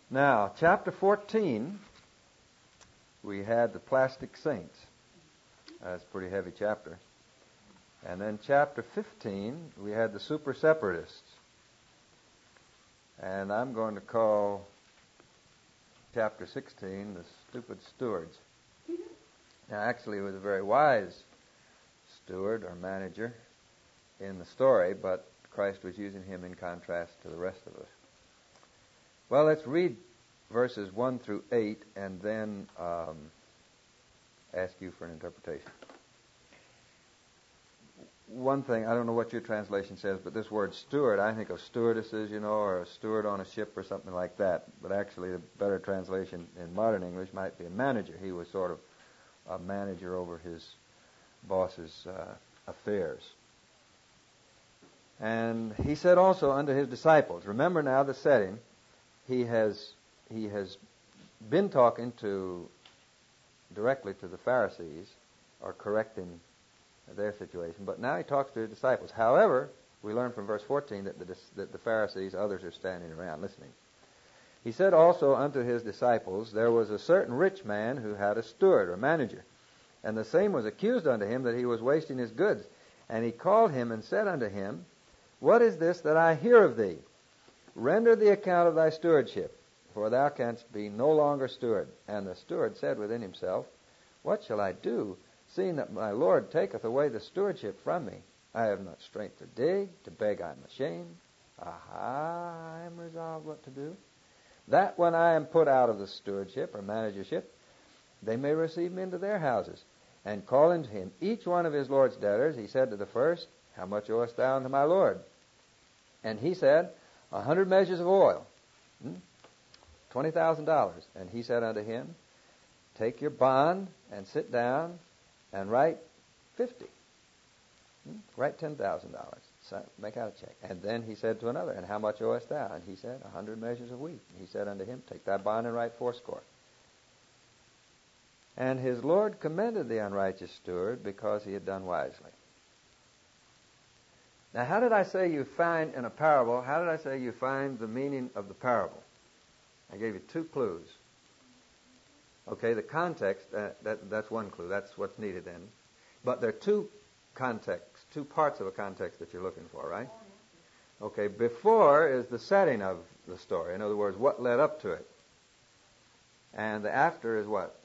Now, chapter 14, we had the plastic saints. That's a pretty heavy chapter. And then chapter 15, we had the super separatists. And I'm going to call chapter 16 the stupid stewards. Now, actually, he was a very wise steward or manager in the story, but Christ was using him in contrast to the rest of us. Well, let's read verses 1 through 8 and then ask you for an interpretation. One thing, I don't know what your translation says, but this word steward, I think of stewardesses, or a steward on a ship or something like that. But actually, the better translation in modern English might be a manager. He was sort of a manager over his boss's affairs. And he said also unto his disciples, remember now the setting, he has been talking directly to the Pharisees, or correcting their situation, but now he talks to his disciples. However, we learn from verse 14 that the Pharisees, others are standing around listening. He said also unto his disciples, there was a certain rich man who had a steward or manager, and the same was accused unto him that he was wasting his goods. And he called him and said unto him, what is this that I hear of thee? Render the account of thy stewardship, for thou canst be no longer steward. And the steward said within himself, what shall I do, seeing that my Lord taketh away the stewardship from me? I have not strength to dig, to beg I am ashamed. Aha, I am resolved what to do. That when I am put out of the stewardship or managership, they may receive me into their houses. And calling to him each one of his Lord's debtors, he said to the first, how much owest thou unto my Lord? And he said, 100 measures of oil, $20,000. And he said unto him, take your bond and sit down and write 50. Write $10,000. Make out a check. And then he said to another, and how much owest thou? And he said, 100 measures of wheat. And he said unto him, take thy bond and write 80. And his Lord commended the unrighteous steward because he had done wisely. Now, how did I say you find in a parable, how did I say you find the meaning of the parable? I gave you 2 clues. Okay, the context, that's one clue. That's what's needed then. But there are 2 contexts, 2 parts of a context that you're looking for, right? Okay, before is the setting of the story. In other words, what led up to it. And the after is what?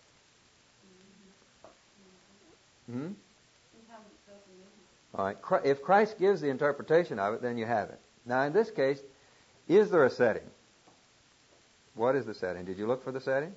All right. If Christ gives the interpretation of it, then you have it. Now, in this case, is there a setting? What is the setting? Did you look for the setting?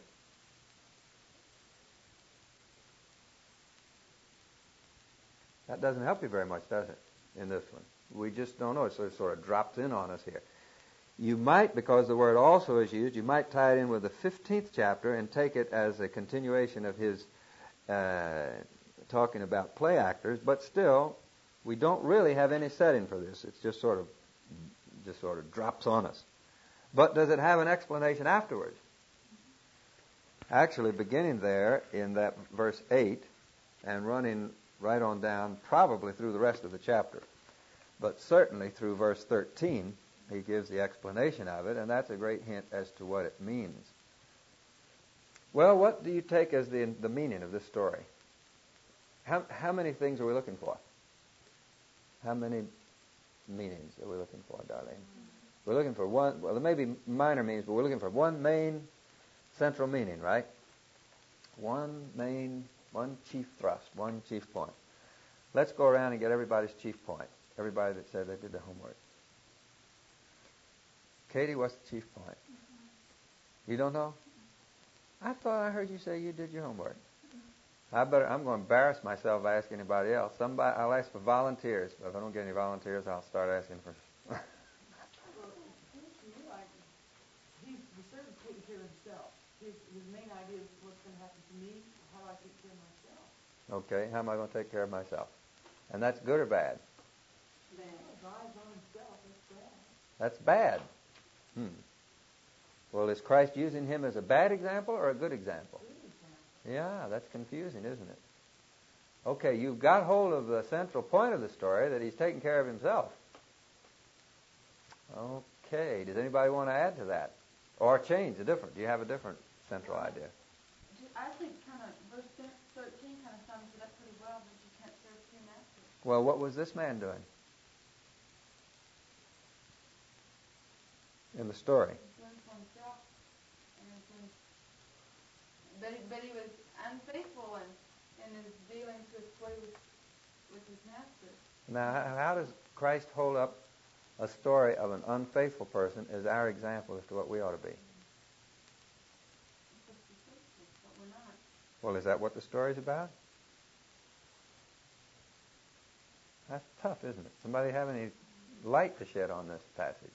That doesn't help you very much, does it, in this one? We just don't know. It sort of drops in on us here. You might, because the word also is used, you might tie it in with the 15th chapter and take it as a continuation of his talking about play actors, but still, we don't really have any setting for this. It's just sort of drops on us. But does it have an explanation afterwards? Actually, beginning there in that verse 8 and running right on down, probably through the rest of the chapter, but certainly through verse 13, he gives the explanation of it, and that's a great hint as to what it means. Well, what do you take as the meaning of this story? How many things are we looking for? How many meanings are we looking for, Darlene? We're looking for one. Well, there may be minor meanings, but we're looking for one main central meaning, right? One chief thrust, one chief point. Let's go around and get everybody's chief point. Everybody that said they did their homework. Katie, what's the chief point? You don't know? I thought I heard you say you did your homework. I'm going to embarrass myself by asking anybody else. I'll ask for volunteers. But if I don't get any volunteers, I'll start asking for. Well, it seems to me like he's certainly taking care of himself. His main idea is what's going to happen to me. How do I take care of myself? Okay, how am I going to take care of myself? And that's good or bad? Bad. Drives on himself. That's That's bad. bad. Well, is Christ using him as a bad example or a good example? Yeah, that's confusing, isn't it? Okay, you've got hold of the central point of the story, that he's taking care of himself. Okay, does anybody want to add to that? Or change a different. Do you have a different central idea? I think kind of verse 13 kind of sums it up pretty well, that you can't serve two masters. Well, what was this man doing in the story? He's doing for himself, and but he was unfaithful in his dealings with his master. Now, how does Christ hold up a story of an unfaithful person as our example as to what we ought to be? But we're not. Well, is that what the story's about? That's tough, isn't it? Somebody have any light to shed on this passage?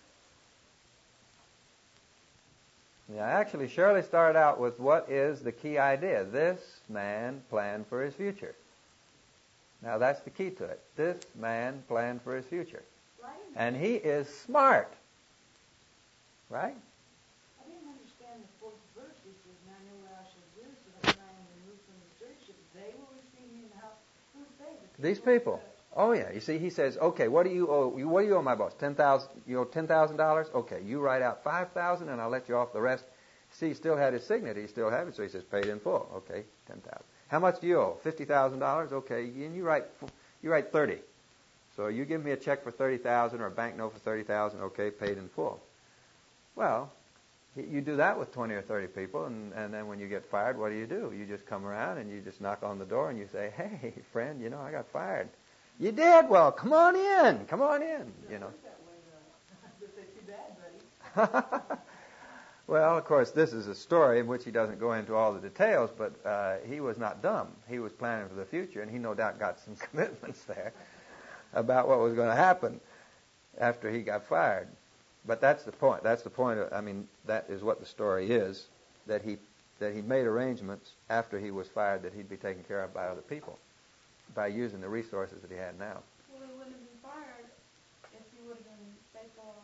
Yeah, actually, Shirley started out with what is the key idea. This man planned for his future. Now, that's the key to it. This man planned for his future. Right. And he is smart. Right? I didn't understand the fourth verse. He says, "Now I know what I shall do, so that when I am removed from the church, if they will receive me in the house." Who's they? These people. Oh yeah. You see, he says, "Okay, what do you owe? What do you owe my boss? $10,000. You owe $10,000. Okay, you write out $5,000, and I'll let you off the rest." See, he still had his signature. He still had it, so he says, "Paid in full." Okay, $10,000. How much do you owe? $50,000. Okay, and you write 30. So you give me a check for $30,000 or a bank note for $30,000. Okay, paid in full. Well, you do that with 20 or 30 people, and then when you get fired, what do? You just come around and you just knock on the door and you say, "Hey, friend, I got fired." You did? Well, come on in. Come on in. Well, of course, this is a story in which he doesn't go into all the details, but he was not dumb. He was planning for the future, and he no doubt got some commitments there about what was going to happen after he got fired. But that's the point. That's the point. That is what the story is, that he made arrangements after he was fired that he'd be taken care of by other people by using the resources that he had now. Well, he wouldn't have been fired if he would have been faithful all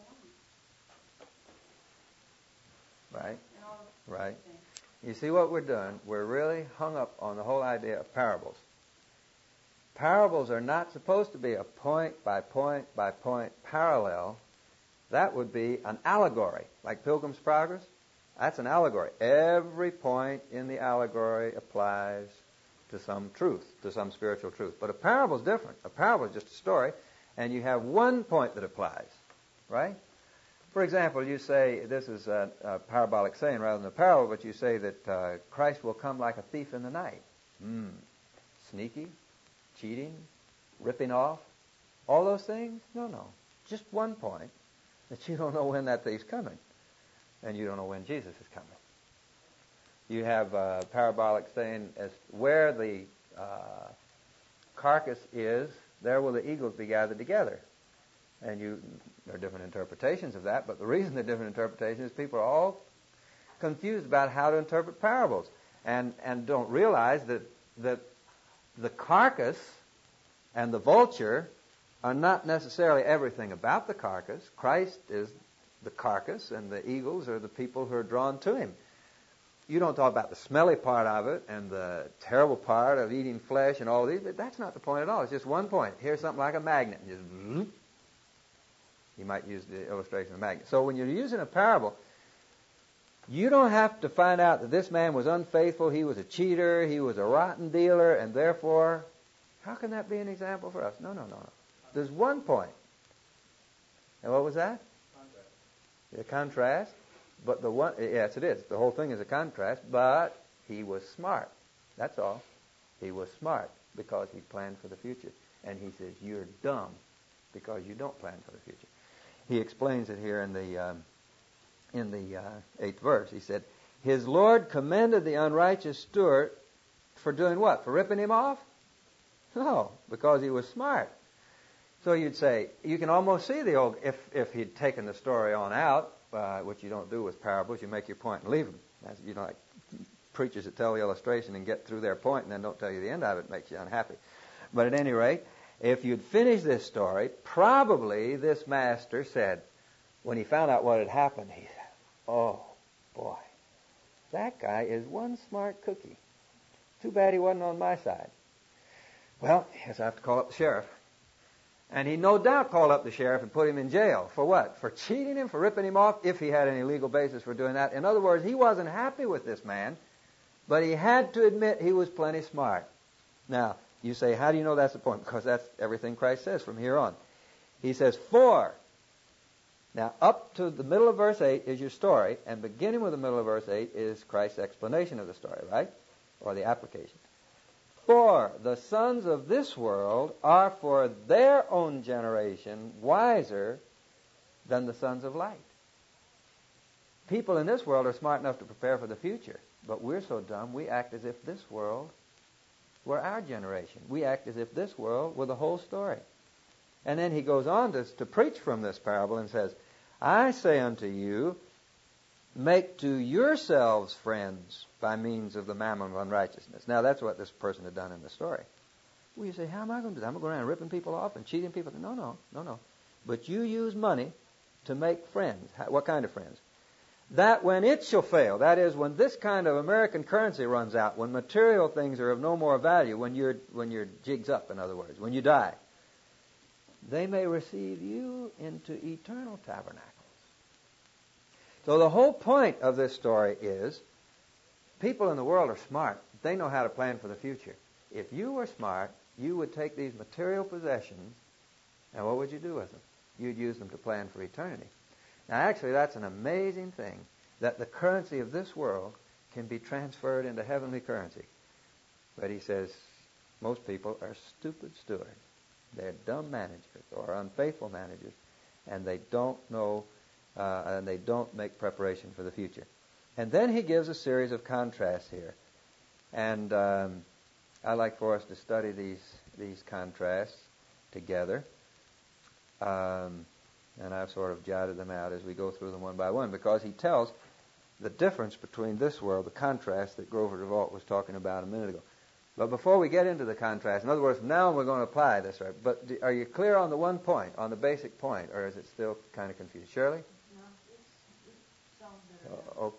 along. Right? Right. You see what we're doing? We're really hung up on the whole idea of parables. Parables are not supposed to be a point by point by point parallel. That would be an allegory, like Pilgrim's Progress. That's an allegory. Every point in the allegory applies to some truth, to some spiritual truth. But a parable is different. A parable is just a story, and you have one point that applies, right? For example, you say, this is a parabolic saying rather than a parable, but you say that Christ will come like a thief in the night. Sneaky, cheating, ripping off, all those things? No. Just one point, that you don't know when that thief's coming, and you don't know when Jesus is coming. You have a parabolic saying, as where the carcass is, there will the eagles be gathered together. And there are different interpretations of that, but the reason there are different interpretations is people are all confused about how to interpret parables, and don't realize that the carcass and the vulture are not necessarily everything about the carcass. Christ is the carcass, and the eagles are the people who are drawn to him. You don't talk about the smelly part of it and the terrible part of eating flesh and all these, but that's not the point at all. It's just one point. Here's something like a magnet. And just, you might use the illustration of a magnet. So when you're using a parable, you don't have to find out that this man was unfaithful, he was a cheater, he was a rotten dealer, and therefore, how can that be an example for us? No. There's one point. And what was that? Contrast. The contrast. But yes, it is. The whole thing is a contrast, but he was smart. That's all. He was smart because he planned for the future. And he says, you're dumb because you don't plan for the future. He explains it here in the 8th verse. He said, his Lord commended the unrighteous steward for doing what? For ripping him off? No, because he was smart. So you'd say, you can almost see the old, if he'd taken the story on out, which you don't do with parables, you make your point and leave them. As, like preachers that tell the illustration and get through their point and then don't tell you the end of it, makes you unhappy. But at any rate, if you'd finished this story, probably this master said, when he found out what had happened, he said, oh, boy, that guy is one smart cookie. Too bad he wasn't on my side. Well, I guess I have to call up the sheriff. And he no doubt called up the sheriff and put him in jail. For what? For cheating him, for ripping him off, if he had any legal basis for doing that. In other words, he wasn't happy with this man, but he had to admit he was plenty smart. Now, you say, how do you know that's the point? Because that's everything Christ says from here on. He says, for. Now, up to the middle of verse 8 is your story, and beginning with the middle of verse 8 is Christ's explanation of the story, right? Or the application. For the sons of this world are for their own generation wiser than the sons of light. People in this world are smart enough to prepare for the future, but we're so dumb we act as if this world were our generation. We act as if this world were the whole story. And then he goes on to preach from this parable and says, I say unto you, make to yourselves friends by means of the mammon of unrighteousness. Now, that's what this person had done in the story. Well, you say, how am I going to do that? I'm going to go around ripping people off and cheating people? No. But you use money to make friends. What kind of friends? That when it shall fail, that is, when this kind of American currency runs out, when material things are of no more value, when your jig's up, in other words, when you die, they may receive you into eternal tabernacles. So the whole point of this story is people in the world are smart. They know how to plan for the future. If you were smart, you would take these material possessions, and what would you do with them? You'd use them to plan for eternity. Now, actually, that's an amazing thing, that the currency of this world can be transferred into heavenly currency. But he says most people are stupid stewards. They're dumb managers or unfaithful managers, and they don't know, and they don't make preparation for the future. And then he gives a series of contrasts here. And I'd like for us to study these contrasts together. And I've sort of jotted them out as we go through them one by one, because he tells the difference between this world, the contrast that Grover DeVault was talking about a minute ago. But before we get into the contrast, in other words, now we're going to apply this, right? But are you clear on the one point, on the basic point, or is it still kind of confused? Shirley? No, it sounds better. Oh.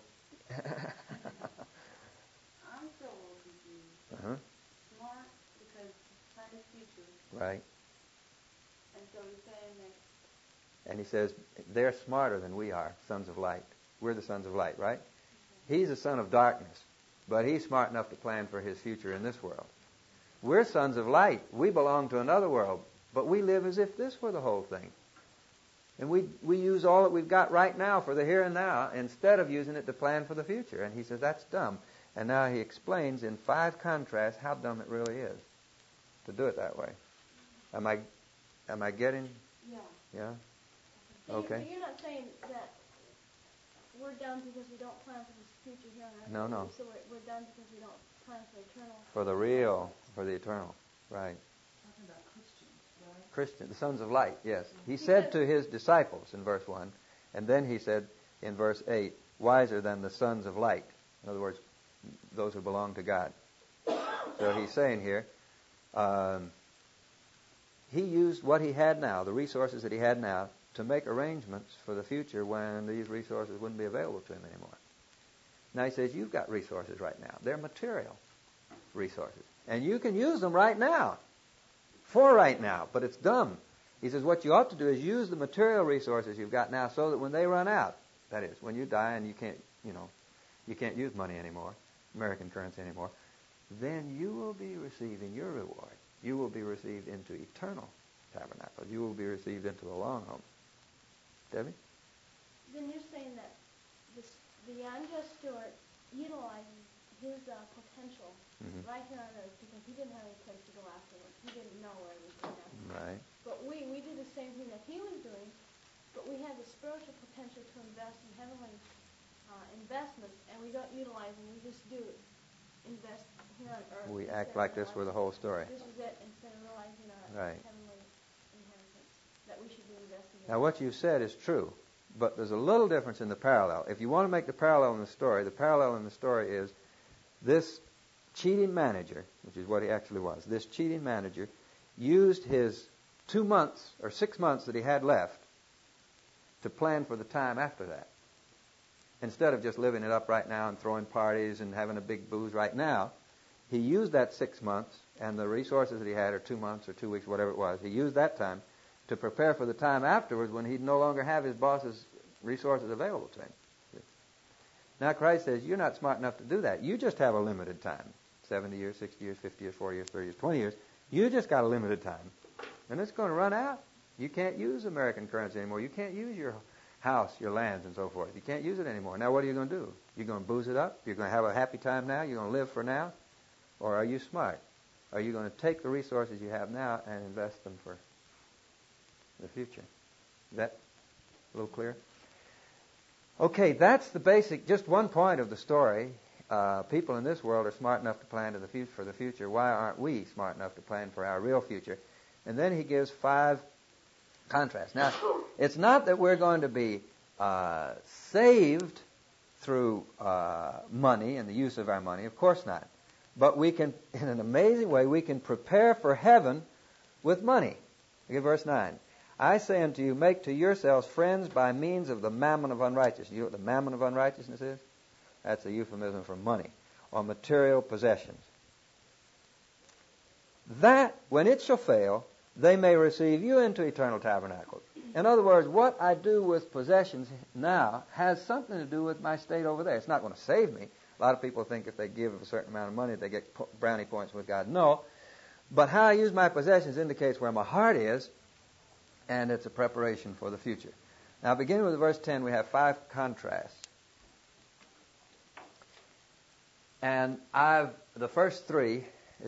I'm still a little confused. Uh-huh. Smart because plan the future. Right. And so he's saying that. And he says, they're smarter than we are, sons of light. We're the sons of light, right? Okay. He's a son of darkness, but he's smart enough to plan for his future in this world. We're sons of light. We belong to another world, but we live as if this were the whole thing. And we use all that we've got right now for the here and now instead of using it to plan for the future. And he says, that's dumb. And now he explains in 5 contrasts how dumb it really is to do it that way. Am I getting? Yeah. Yeah? So Okay. you're not saying that we're done because we don't plan for this future here on earth? No. So we're done because we don't plan for eternal? For the real, for the eternal. Right. Talking about Christians, right? Christian, the sons of light, yes. He said to his disciples in verse 1, and then he said in verse 8, wiser than the sons of light. In other words, those who belong to God. So he's saying here, he used what he had now, the resources that he had now, to make arrangements for the future when these resources wouldn't be available to him anymore. Now he says, you've got resources right now. They're material resources. And you can use them right now. For right now. But it's dumb. He says, what you ought to do is use the material resources you've got now so that when they run out, that is, when you die and you can't use money anymore, American currency anymore, then you will be receiving your reward. You will be received into eternal tabernacles. You will be received into the long home. Debbie? Then you're saying that the unjust steward utilizes his potential right here on earth because he didn't have any place to go afterwards. He didn't know where he was going afterwards. Right. But we do the same thing that he was doing, but we have the spiritual potential to invest in heavenly investments, and we don't utilize them. We just do invest here on earth. We act like this were the whole story. This is it, instead of realizing our heavenly inheritance that we should be investing in. Now, what you said is true, but there's a little difference in the parallel. If you want to make the parallel in the parallel in the story is this cheating manager, which is what he actually was, this cheating manager used his 2 months or 6 months that he had left to plan for the time after that. Instead of just living it up right now and throwing parties and having a big booze right now, he used that 6 months and the resources that he had, or 2 months or 2 weeks, whatever it was, he used that time to prepare for the time afterwards when he'd no longer have his boss's resources available to him. Now Christ says, you're not smart enough to do that. You just have a limited time. 70 years, 60 years, 50 years, 40 years, 30 years, 20 years. You just got a limited time. And it's going to run out. You can't use American currency anymore. You can't use your house, your lands, and so forth. You can't use it anymore. Now what are you going to do? You're going to booze it up? You're going to have a happy time now? You're going to live for now? Or are you smart? Are you going to take the resources you have now and invest them for the future? Is that a little clear? Okay, that's the basic, just one point of the story. People in this world are smart enough to plan for the future. Why aren't we smart enough to plan for our real future? And then he gives 5 contrasts. Now, it's not that we're going to be saved through money and the use of our money. Of course not. But we can, in an amazing way, we can prepare for heaven with money. Look at verse 9. I say unto you, make to yourselves friends by means of the mammon of unrighteousness. You know what the mammon of unrighteousness is? That's a euphemism for money or material possessions. That, when it shall fail, they may receive you into eternal tabernacles. In other words, what I do with possessions now has something to do with my state over there. It's not going to save me. A lot of people think if they give a certain amount of money, they get brownie points with God. No. But how I use my possessions indicates where my heart is, and it's a preparation for the future. Now, beginning with verse 10, we have 5 contrasts. And the first 3,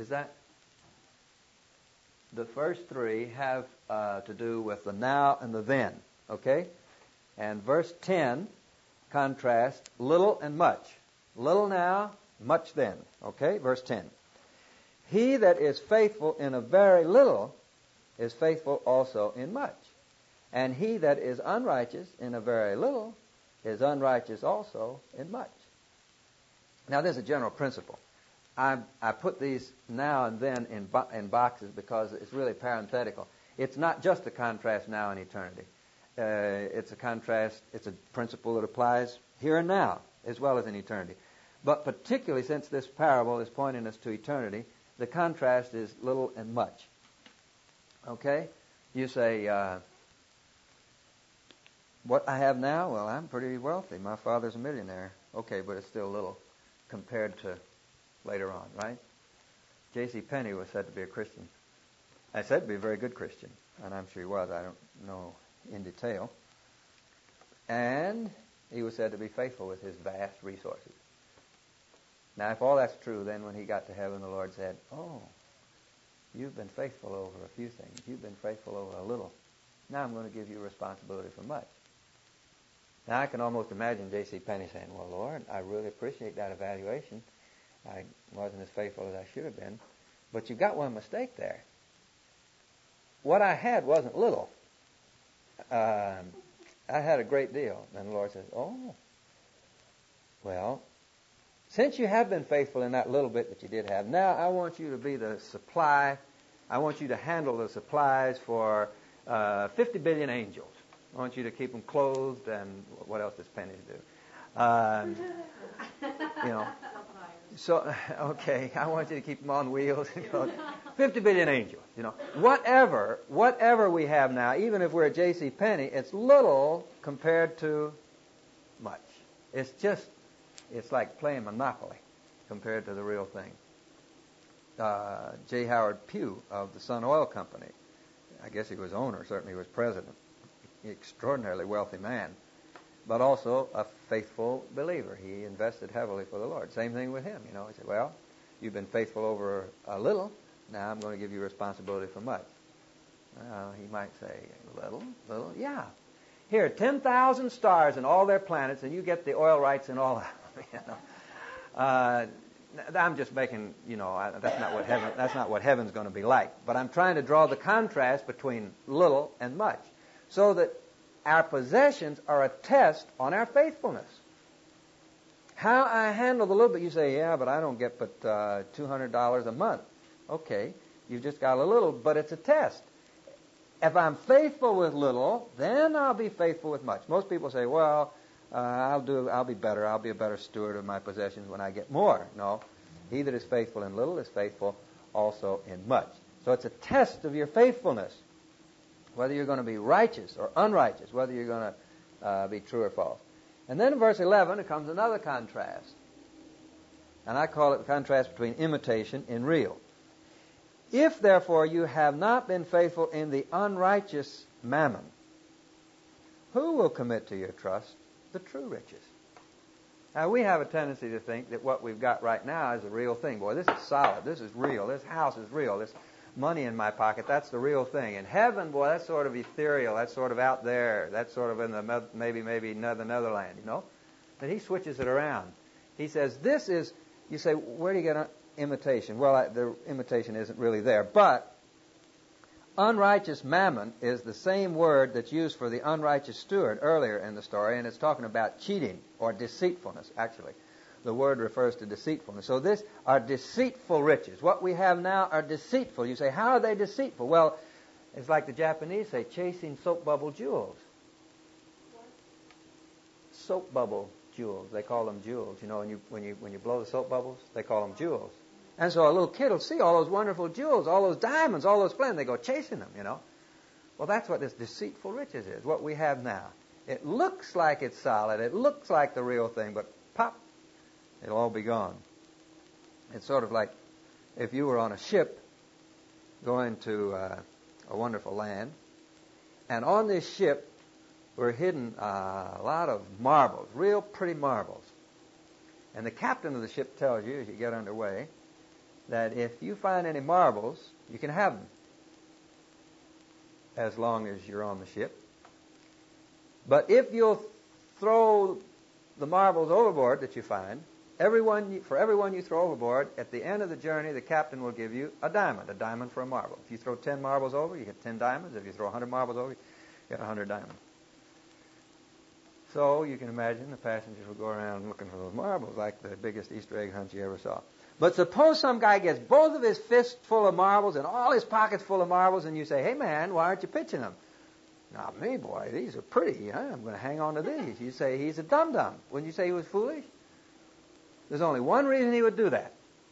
the first 3 have to do with the now and the then, okay? And verse 10 contrasts little and much. Little now, much then, okay? Verse 10. He that is faithful in a very little is faithful also in much. And he that is unrighteous in a very little is unrighteous also in much. Now, there's a general principle. I put these now and then in boxes because it's really parenthetical. It's not just a contrast now and eternity. It's a contrast, it's a principle that applies here and now as well as in eternity. But particularly since this parable is pointing us to eternity, the contrast is little and much. Okay? You say, what I have now? Well, I'm pretty wealthy. My father's a millionaire. Okay, but it's still little compared to later on, right? J.C. Penney was said to be a Christian. I said to be a very good Christian, and I'm sure he was. I don't know in detail. And he was said to be faithful with his vast resources. Now, if all that's true, then when he got to heaven, the Lord said, oh, you've been faithful over a few things. You've been faithful over a little. Now I'm going to give you responsibility for much. Now, I can almost imagine J.C. Penney saying, well, Lord, I really appreciate that evaluation. I wasn't as faithful as I should have been. But you got one mistake there. What I had wasn't little. I had a great deal. And the Lord says, oh, well, since you have been faithful in that little bit that you did have, now I want you to be the supply. I want you to handle the supplies for 50 billion angels. I want you to keep them clothed, and what else does pennies do? So, okay, I want you to keep them on wheels. 50 billion angels, Whatever we have now, even if we're at J.C. Penney, it's little compared to much. It's like playing Monopoly compared to the real thing. J. Howard Pugh of the Sun Oil Company, I guess he was owner, certainly he was president, extraordinarily wealthy man, but also a faithful believer. He invested heavily for the Lord. Same thing with him, He said, well, you've been faithful over a little, now I'm going to give you responsibility for much. He might say, little, yeah. Here, 10,000 stars and all their planets, and you get the oil rights and all that. I'm just making, that's not what heaven's going to be like. But I'm trying to draw the contrast between little and much, so that our possessions are a test on our faithfulness. How I handle the little bit, you say, yeah, but I don't get but $200 a month. Okay, you've just got a little, but it's a test. If I'm faithful with little, then I'll be faithful with much. Most people say, well, I'll be better. I'll be a better steward of my possessions when I get more. No, he that is faithful in little is faithful also in much. So it's a test of your faithfulness. whether you're going to be righteous or unrighteous, whether you're going to be true or false. And then in verse 11, it comes another contrast. And I call it the contrast between imitation and real. If, therefore, you have not been faithful in the unrighteous mammon, who will commit to your trust the true riches? Now, we have a tendency to think that what we've got right now is a real thing. Boy, this is solid. This is real. This house is real. This money in my pocket, that's the real thing. In heaven, boy, that's sort of ethereal. That's sort of out there. That's sort of in the maybe another Netherland, you know. But he switches it around. He says, this is, you say, where do you get an imitation? Well, the imitation isn't really there. But unrighteous mammon is the same word that's used for the unrighteous steward earlier in the story, and it's talking about cheating or deceitfulness, actually. The word refers to deceitfulness. So this are deceitful riches. What we have now are deceitful. You say, how are they deceitful? Well, it's like the Japanese say, chasing soap bubble jewels. Soap bubble jewels. They call them jewels. You know, when you blow the soap bubbles, they call them jewels. And so a little kid will see all those wonderful jewels, all those diamonds, all those splendid. They go chasing them, you know. Well, that's what this deceitful riches is, what we have now. It looks like it's solid. It looks like the real thing, but pop, it'll all be gone. It's sort of like if you were on a ship going to a wonderful land, and on this ship were hidden a lot of marbles, real pretty marbles. And the captain of the ship tells you as you get underway that if you find any marbles, you can have them as long as you're on the ship. But if you'll throw the marbles overboard that you find, for everyone you throw overboard, at the end of the journey, the captain will give you a diamond for a marble. If you throw 10 marbles over, you get 10 diamonds. If you throw 100 marbles over, you get 100 diamonds. So you can imagine the passengers will go around looking for those marbles like the biggest Easter egg hunt you ever saw. But suppose some guy gets both of his fists full of marbles and all his pockets full of marbles, and you say, hey, man, why aren't you pitching them? Not me, boy. These are pretty. I'm going to hang on to these. You say he's a dum-dum. Wouldn't you say he was foolish? There's only one reason he would do that.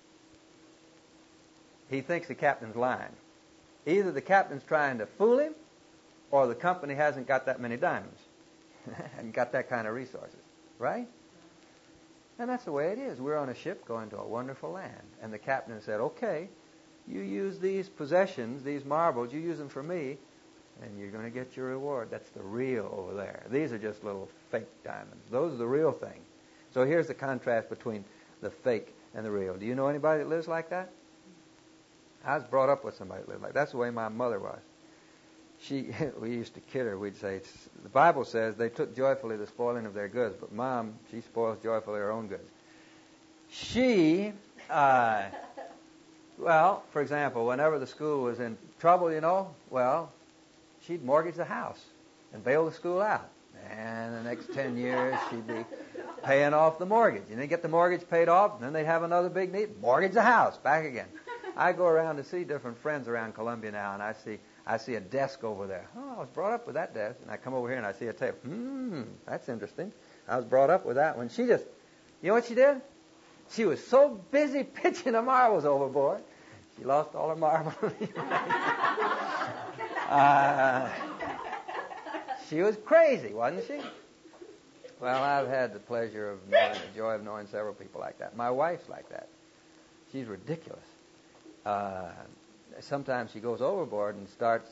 He thinks the captain's lying. Either the captain's trying to fool him, or the company hasn't got that many diamonds. Hasn't got that kind of resources. Right? And that's the way it is. We're on a ship going to a wonderful land. And the captain said, okay, you use these possessions, these marbles, you use them for me, and you're going to get your reward. That's the real over there. These are just little fake diamonds. Those are the real thing. So here's the contrast between the fake and the real. Do you know anybody that lives like that? I was brought up with somebody that lived like that. That's the way my mother was. We used to kid her. We'd say, the Bible says they took joyfully the spoiling of their goods, but Mom, she spoils joyfully her own goods. She, well, for example, whenever the school was in trouble, you know, well, she'd mortgage the house and bail the school out. And the next 10 years, she'd be paying off the mortgage. And they get the mortgage paid off, and then they'd have another big need, mortgage the house, back again. I go around to see different friends around Columbia now, and I see a desk over there. Oh, I was brought up with that desk. And I come over here and I see a table. That's interesting. I was brought up with that one. She just, you know what she did? She was so busy pitching the marbles overboard, she lost all her marbles. She was crazy, wasn't she? Well, I've had the pleasure of knowing, the joy of knowing several people like that. My wife's like that. She's ridiculous. Sometimes she goes overboard and starts...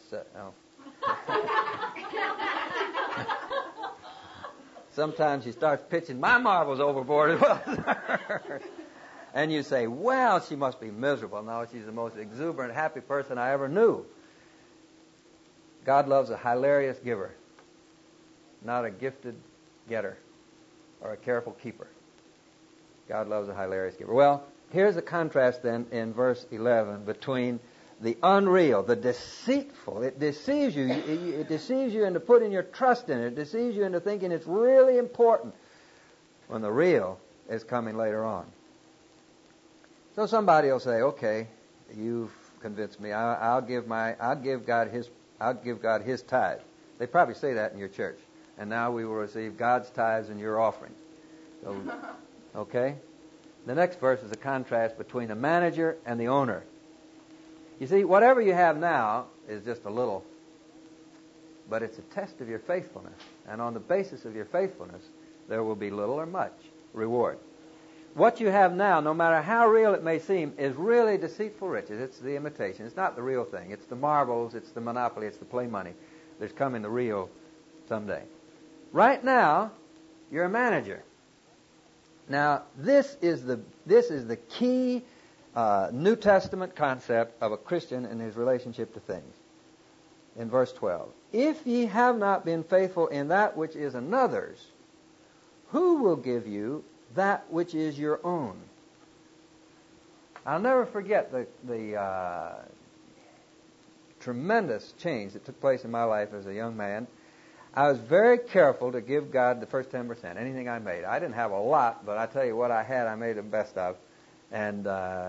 Sometimes she starts pitching my marbles overboard as well as hers. And you say, well, she must be miserable. No, she's the most exuberant, happy person I ever knew. God loves a hilarious giver, not a gifted getter or a careful keeper. God loves a hilarious giver. Well, here's the contrast then in verse 11 between the unreal, the deceitful. It deceives you. It deceives you into putting your trust in it. It deceives you into thinking it's really important when the real is coming later on. So somebody will say, okay, you've convinced me. I'll give God his tithe. They probably say that in your church. And now we will receive God's tithes in your offering. So, okay? The next verse is a contrast between the manager and the owner. You see, whatever you have now is just a little but it's a test of your faithfulness. And on the basis of your faithfulness, there will be little or much reward. What you have now, no matter how real it may seem, is really deceitful riches. It's the imitation. It's not the real thing. It's the marbles, it's the monopoly, it's the play money. There's coming the real someday. Right now, you're a manager. Now, this is the key New Testament concept of a Christian in his relationship to things. In verse 12, if ye have not been faithful in that which is another's, who will give you that which is your own? I'll never forget the tremendous change that took place in my life as a young man. I was very careful to give God the first 10%, anything I made. I didn't have a lot, but I tell you what I had, I made the best of. And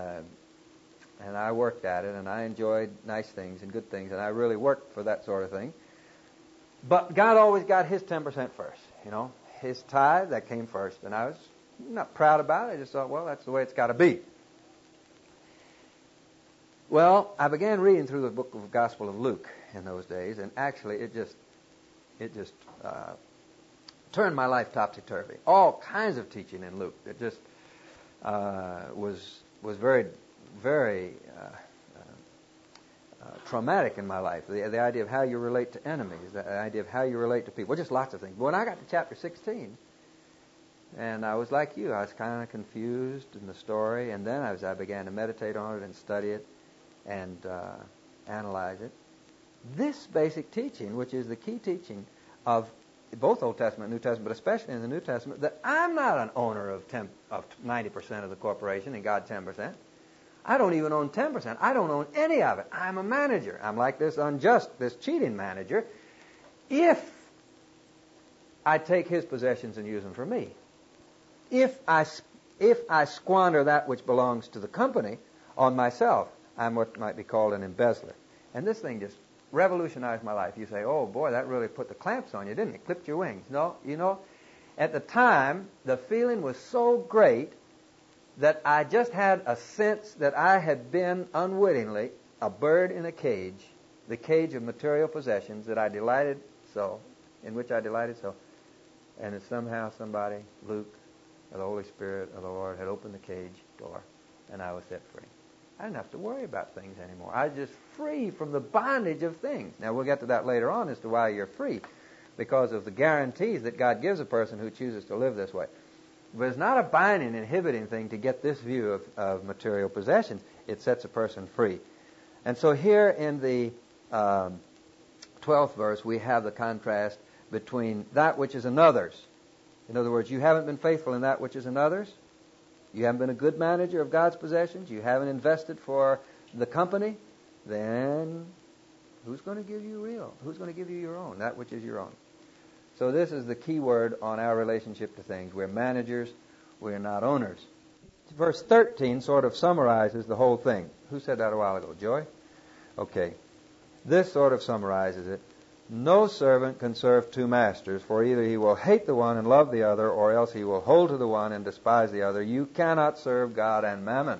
I worked at it, and I enjoyed nice things and good things, and I really worked for that sort of thing. But God always got His 10% first, you know. His tithe, that came first. And I was not proud about it. I just thought, well, that's the way it's got to be. Well, I began reading through the book of Gospel of Luke in those days, and actually it just turned my life topsy-turvy. All kinds of teaching in Luke that just was very, very traumatic in my life. The idea of how you relate to enemies, the idea of how you relate to people, just lots of things. But when I got to chapter 16, and I was like you, I was kind of confused in the story, and then I began to meditate on it and study it and analyze it. This basic teaching, which is the key teaching of both Old Testament and New Testament, but especially in the New Testament, that I'm not an owner of 90% of the corporation and God 10%. I don't even own 10%. I don't own any of it. I'm a manager. I'm like this cheating manager. If I take his possessions and use them for me, if I squander that which belongs to the company on myself, I'm what might be called an embezzler. And this thing just revolutionized my life. You say, oh boy, that really put the clamps on you, didn't it? Clipped your wings. No, you know, at the time, the feeling was so great that I just had a sense that I had been unwittingly a bird in a cage, the cage of material possessions that I delighted so, in which I delighted so, and that somehow somebody, Luke, or the Holy Spirit, or the Lord, had opened the cage door, and I was set free. I didn't have to worry about things anymore. I was just free from the bondage of things. Now, we'll get to that later on as to why you're free, because of the guarantees that God gives a person who chooses to live this way. But it's not a binding, inhibiting thing to get this view of material possessions. It sets a person free. And so here in the 12th verse, we have the contrast between that which is another's. In other words, you haven't been faithful in that which is another's. You haven't been a good manager of God's possessions. You haven't invested for the company. Then who's going to give you real? Who's going to give you your own, that which is your own? So this is the key word on our relationship to things. We're managers. We're not owners. Verse 13 sort of summarizes the whole thing. Who said that a while ago? Joy? Okay. This sort of summarizes it. No servant can serve two masters, for either he will hate the one and love the other, or else he will hold to the one and despise the other. You cannot serve God and mammon.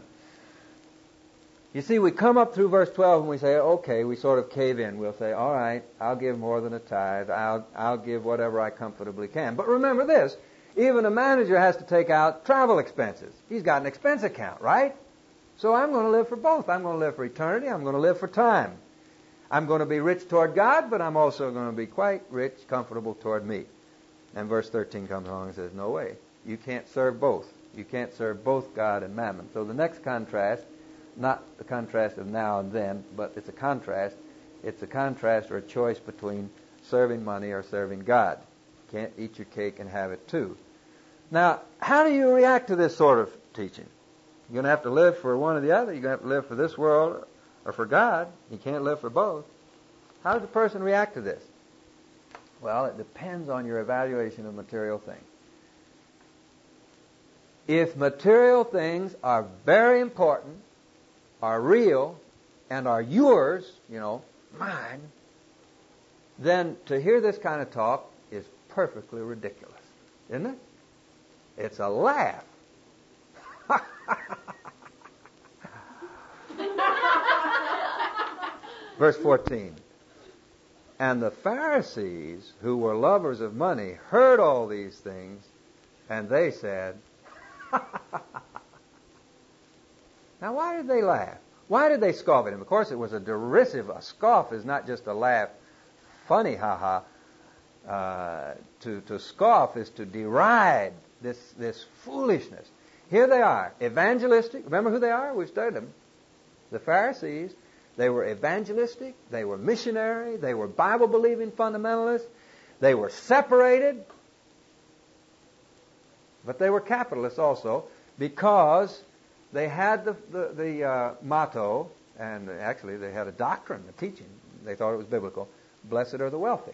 You see, we come up through verse 12 and we say, okay, we sort of cave in. We'll say, all right, I'll give more than a tithe. I'll give whatever I comfortably can. But remember this, even a manager has to take out travel expenses. He's got an expense account, right? So I'm going to live for both. I'm going to live for eternity. I'm going to live for time. I'm going to be rich toward God, but I'm also going to be quite rich, comfortable toward me. And verse 13 comes along and says, no way. You can't serve both. You can't serve both God and mammon. So the next contrast, not the contrast of now and then, but it's a contrast. It's a contrast or a choice between serving money or serving God. You can't eat your cake and have it too. Now, how do you react to this sort of teaching? You're going to have to live for one or the other. You're going to have to live for this world or for God. You can't live for both. How does a person react to this? Well, it depends on your evaluation of material things. If material things are very important, are real, and are yours, mine, then to hear this kind of talk is perfectly ridiculous, isn't it? It's a laugh. Verse 14. And the Pharisees, who were lovers of money, heard all these things, and they said, Now, why did they laugh? Why did they scoff at him? Of course, it was a derisive. A scoff is not just a laugh, funny, ha-ha. To scoff is to deride this foolishness. Here they are, evangelistic. Remember who they are? We've studied them. The Pharisees. They were evangelistic. They were missionary. They were Bible-believing fundamentalists. They were separated. But they were capitalists also, because they had the motto, and actually they had a doctrine, a teaching. They thought it was biblical. Blessed are the wealthy.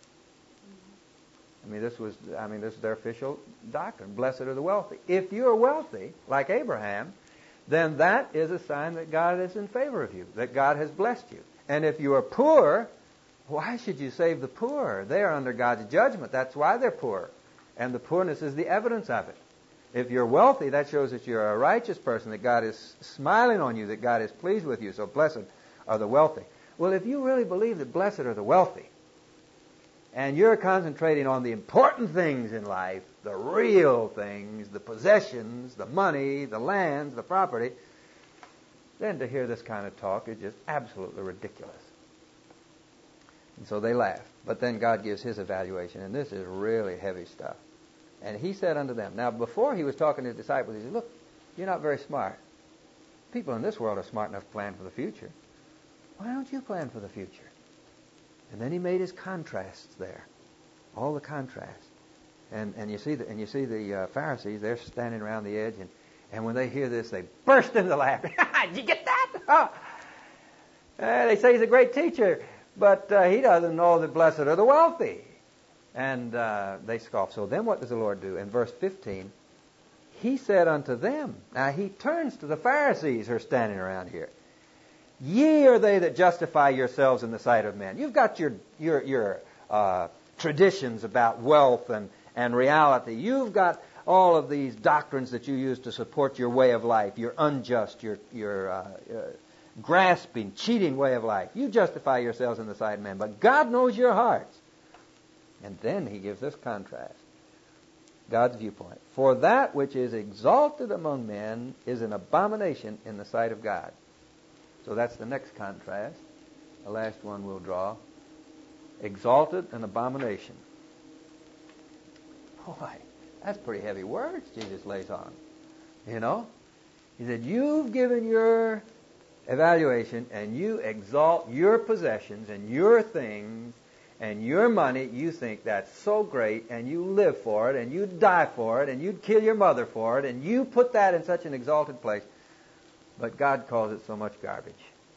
This is their official doctrine. Blessed are the wealthy. If you are wealthy, like Abraham, then that is a sign that God is in favor of you, that God has blessed you. And if you are poor, why should you save the poor? They are under God's judgment. That's why they're poor. And the poorness is the evidence of it. If you're wealthy, that shows that you're a righteous person, that God is smiling on you, that God is pleased with you. So blessed are the wealthy. Well, if you really believe that blessed are the wealthy, and you're concentrating on the important things in life, the real things, the possessions, the money, the lands, the property, then to hear this kind of talk is just absolutely ridiculous. And so they laugh. But then God gives His evaluation, and this is really heavy stuff. And He said unto them, now before He was talking to His disciples, He said, look, you're not very smart. People in this world are smart enough to plan for the future. Why don't you plan for the future? And then He made His contrasts there, all the contrasts. And you see the Pharisees, they're standing around the edge, and when they hear this, they burst into laughter. Did you get that? Oh. They say he's a great teacher, but he doesn't know that blessed are the wealthy. And they scoff. So then what does the Lord do? In verse 15, He said unto them, now He turns to the Pharisees who are standing around here. Ye are they that justify yourselves in the sight of men. You've got your traditions about wealth and reality. You've got all of these doctrines that you use to support your way of life, your unjust, your grasping, cheating way of life. You justify yourselves in the sight of men, but God knows your hearts. And then He gives this contrast. God's viewpoint. For that which is exalted among men is an abomination in the sight of God. So that's the next contrast. The last one we'll draw. Exalted and abomination. Boy, that's pretty heavy words Jesus lays on. You know? He said, you've given your evaluation and you exalt your possessions and your things and your money. You think that's so great, and you live for it, and you'd die for it, and you'd kill your mother for it, and you put that in such an exalted place. But God calls it so much garbage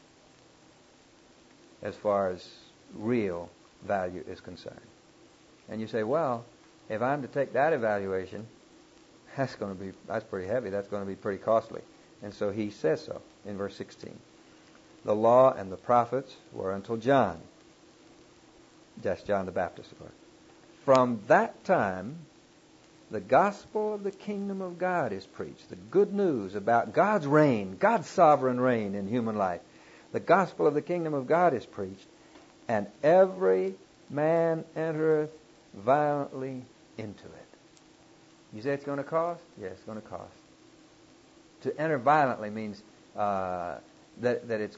as far as real value is concerned. And you say, well, if I'm to take that evaluation, that's pretty heavy. That's going to be pretty costly. And so He says so in verse 16. The law and the prophets were until John. That's John the Baptist, of course. From that time, the gospel of the kingdom of God is preached. The good news about God's reign, God's sovereign reign in human life. The gospel of the kingdom of God is preached, and every man entereth violently into it. You say it's going to cost? Yes, it's going to cost. To enter violently means that it's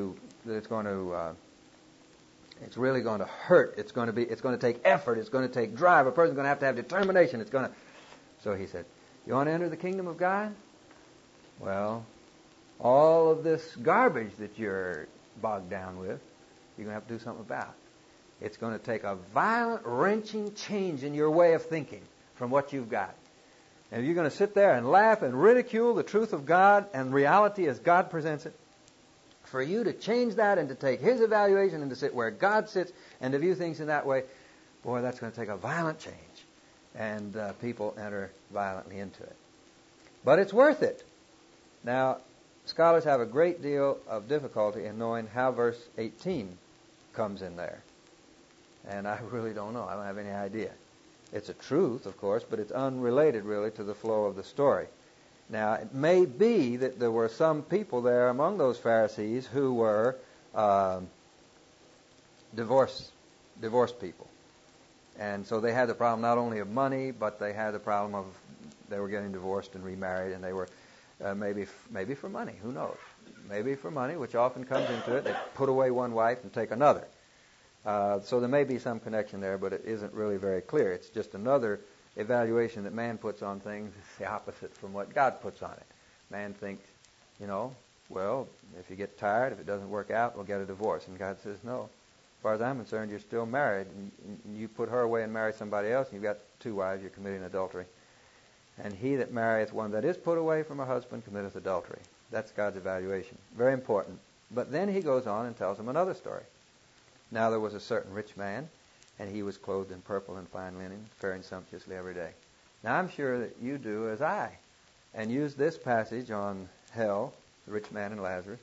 really going to hurt. It's going to take effort. It's going to take drive. A person's going to have determination. So He said, you want to enter the kingdom of God? Well, all of this garbage that you're bogged down with, you're going to have to do something about. It's going to take a violent, wrenching change in your way of thinking from what you've got. And you're going to sit there and laugh and ridicule the truth of God and reality as God presents it. For you to change that and to take His evaluation and to sit where God sits and to view things in that way, boy, that's going to take a violent change. And people enter violently into it. But it's worth it. Now, scholars have a great deal of difficulty in knowing how verse 18 comes in there. And I really don't know. I don't have any idea. It's a truth, of course, but it's unrelated really to the flow of the story. Now, it may be that there were some people there among those Pharisees who were divorce divorced people. And so they had the problem not only of money, but they had the problem of they were getting divorced and remarried, and they were maybe for money. Who knows? Maybe for money, which often comes into it. They put away one wife and take another. So there may be some connection there, but it isn't really very clear. It's just another evaluation that man puts on things. It's the opposite from what God puts on it. Man thinks, well, if you get tired, if it doesn't work out, we'll get a divorce. And God says, no. As far as I'm concerned, you're still married. And you put her away and marry somebody else, and you've got two wives, you're committing adultery. And he that marrieth one that is put away from a husband committeth adultery. That's God's evaluation. Very important. But then he goes on and tells him another story. Now there was a certain rich man, and he was clothed in purple and fine linen, faring sumptuously every day. Now I'm sure that you do as I, and use this passage on hell, the rich man and Lazarus,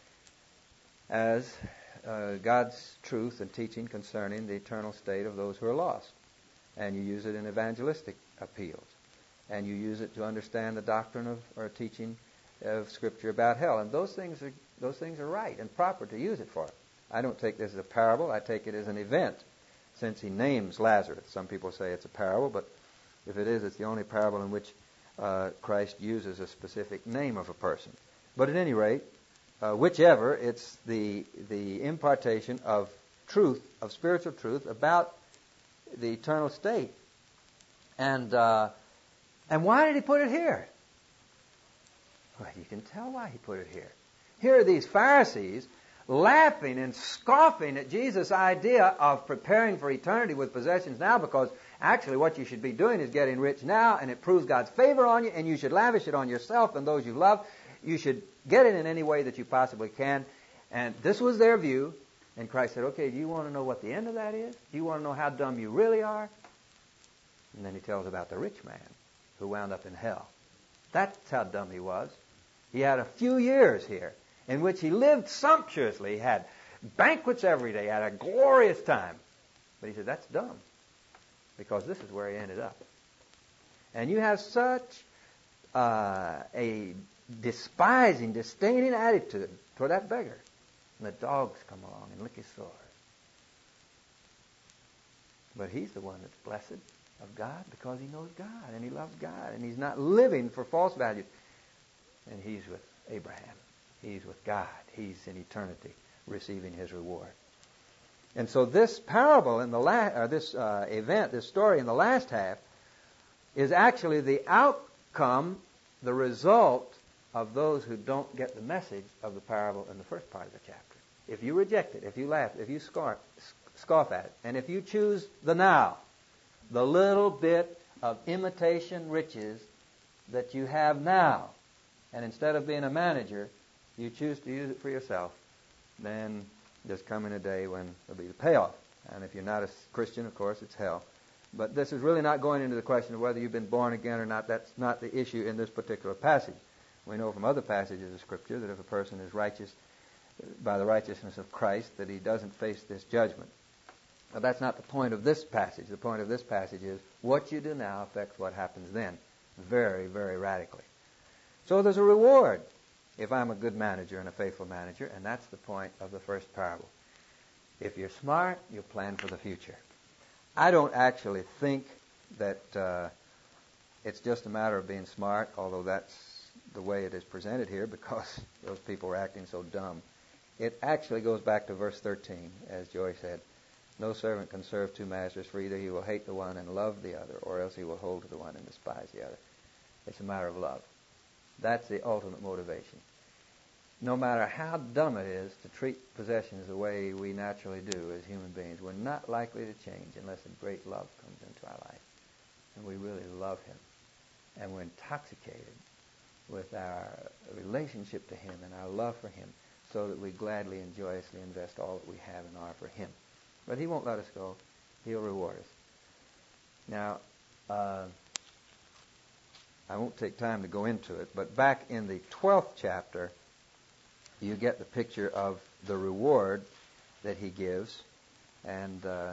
as God's truth and teaching concerning the eternal state of those who are lost. And you use it in evangelistic appeals. And you use it to understand the doctrine of or teaching of Scripture about hell. And those things are right and proper to use it for. I don't take this as a parable. I take it as an event, since he names Lazarus. Some people say it's a parable, but if it is, it's the only parable in which Christ uses a specific name of a person. But at any rate, whichever, it's the impartation of truth, of spiritual truth about the eternal state. And why did he put it here? Well, you can tell why he put it here. Here are these Pharisees laughing and scoffing at Jesus' idea of preparing for eternity with possessions now, because actually what you should be doing is getting rich now, and it proves God's favor on you, and you should lavish it on yourself and those you love. You should get it in any way that you possibly can. And this was their view. And Christ said, okay, do you want to know what the end of that is? Do you want to know how dumb you really are? And then he tells about the rich man who wound up in hell. That's how dumb he was. He had a few years here in which he lived sumptuously. He had banquets every day, had a glorious time. But he said, that's dumb, because this is where he ended up. And you have such a despising, disdaining attitude toward that beggar. And the dogs come along and lick his sores. But he's the one that's blessed of God because he knows God and he loves God and he's not living for false values. And he's with Abraham. He's with God. He's in eternity receiving his reward. And so this parable in the this event, this story in the last half, is actually the outcome, the result of those who don't get the message of the parable in the first part of the chapter. If you reject it, if you laugh, if you scoff at it, and if you choose the now, the little bit of imitation riches that you have now, and instead of being a manager, you choose to use it for yourself, then there's coming a day when there'll be the payoff. And if you're not a Christian, of course, it's hell. But this is really not going into the question of whether you've been born again or not. That's not the issue in this particular passage. We know from other passages of Scripture that if a person is righteous by the righteousness of Christ, that he doesn't face this judgment. But that's not the point of this passage. The point of this passage is what you do now affects what happens then, very, very radically. So there's a reward if I'm a good manager and a faithful manager, and that's the point of the first parable. If you're smart, you'll plan for the future. I don't actually think that it's just a matter of being smart, although that's the way it is presented here because those people were acting so dumb. It actually goes back to verse 13, as Joy said. No servant can serve two masters, for either he will hate the one and love the other, or else he will hold to the one and despise the other. It's a matter of love. That's the ultimate motivation. No matter how dumb it is to treat possessions the way we naturally do as human beings, we're not likely to change unless a great love comes into our life. And we really love him. And we're intoxicated with our relationship to him and our love for him, so that we gladly and joyously invest all that we have and offer him. But he won't let us go. He'll reward us. Now, I won't take time to go into it, but back in the 12th chapter, you get the picture of the reward that he gives. And the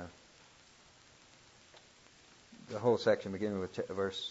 whole section beginning with verse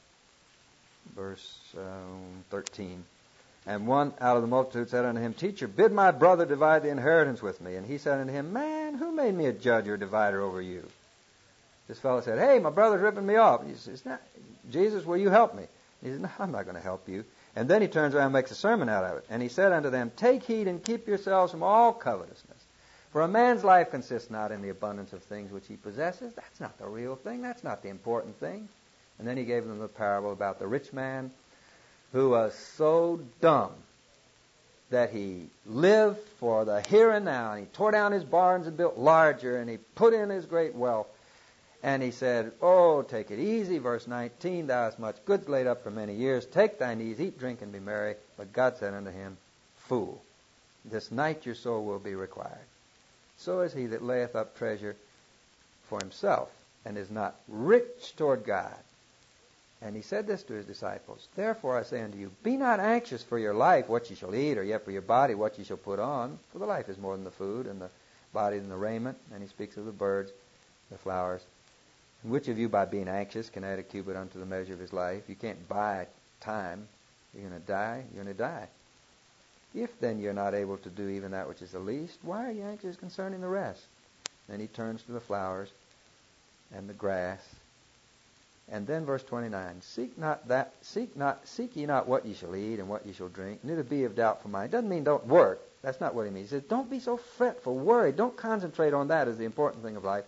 13. And one out of the multitude said unto him, Teacher, bid my brother divide the inheritance with me. And he said unto him, Man, Who made me a judge or divider over you? This fellow said, hey, my brother's ripping me off. He says, Jesus, will you help me? He says, no, I'm not going to help you. And then he turns around and makes a sermon out of it. And he said unto them, take heed and keep yourselves from all covetousness. For a man's life consists not in the abundance of things which he possesses. That's not the real thing. That's not the important thing. And then he gave them the parable about the rich man who was so dumb that he lived for the here and now. And he tore down his barns and built larger, and he put in his great wealth. And he said, oh, take it easy. Verse 19, thou hast much goods laid up for many years. Take thine ease, eat, drink, and be merry. But God said unto him, fool, this night your soul will be required. So is he that layeth up treasure for himself, and is not rich toward God. And he said this to his disciples, therefore I say unto you, be not anxious for your life, what ye shall eat, or yet for your body, what ye shall put on. For the life is more than the food, and the body than the raiment. And he speaks of the birds, the flowers. And which of you, by being anxious, can add a cubit unto the measure of his life? You can't buy time. You're going to die. You're going to die. If then you're not able to do even that which is the least, why are you anxious concerning the rest? Then he turns to the flowers and the grass. And then verse 29, seek ye not what ye shall eat and what ye shall drink, neither be of doubtful mind. It doesn't mean don't work. That's not what he means. He says, don't be so fretful, worried. Don't concentrate on that as the important thing of life.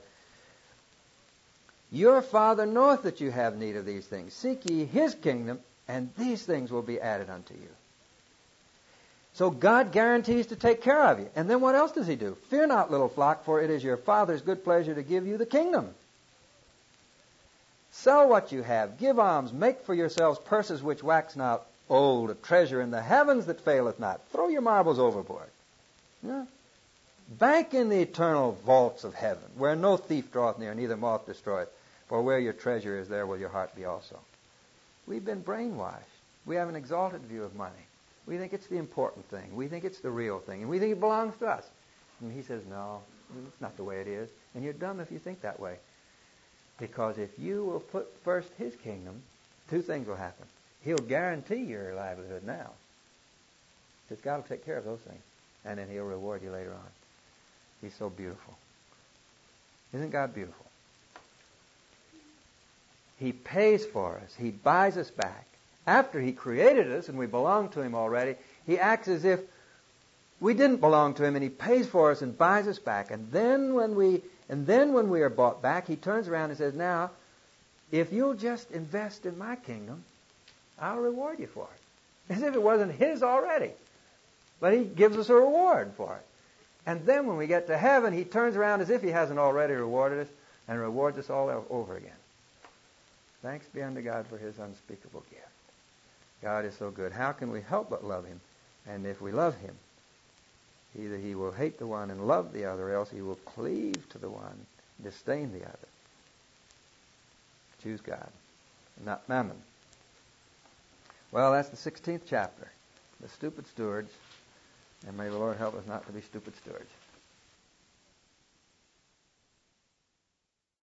Your Father knoweth that you have need of these things. Seek ye his kingdom, and these things will be added unto you. So God guarantees to take care of you. And then what else does he do? Fear not, little flock, for it is your Father's good pleasure to give you the kingdom. Sell what you have, give alms, make for yourselves purses which wax not old, a treasure in the heavens that faileth not. Throw your marbles overboard. Yeah. Bank in the eternal vaults of heaven, where no thief draweth near, neither moth destroyeth. For where your treasure is, there will your heart be also. We've been brainwashed. We have an exalted view of money. We think it's the important thing. We think it's the real thing. And we think it belongs to us. And he says, no, it's not the way it is. And you're dumb if you think that way. Because if you will put first his kingdom, two things will happen. He'll guarantee your livelihood now. Because God will take care of those things. And then he'll reward you later on. He's so beautiful. Isn't God beautiful? He pays for us. He buys us back. After he created us and we belong to him already, he acts as if we didn't belong to him, and he pays for us and buys us back. And then when we are bought back, he turns around and says, now, if you'll just invest in my kingdom, I'll reward you for it. As if it wasn't his already. But he gives us a reward for it. And then when we get to heaven, he turns around as if he hasn't already rewarded us and rewards us all over again. Thanks be unto God for his unspeakable gift. God is so good. How can we help but love him? And if we love him, either he will hate the one and love the other, or else he will cleave to the one, disdain the other. Choose God, not mammon. Well, that's the 16th chapter. The stupid stewards. And may the Lord help us not to be stupid stewards.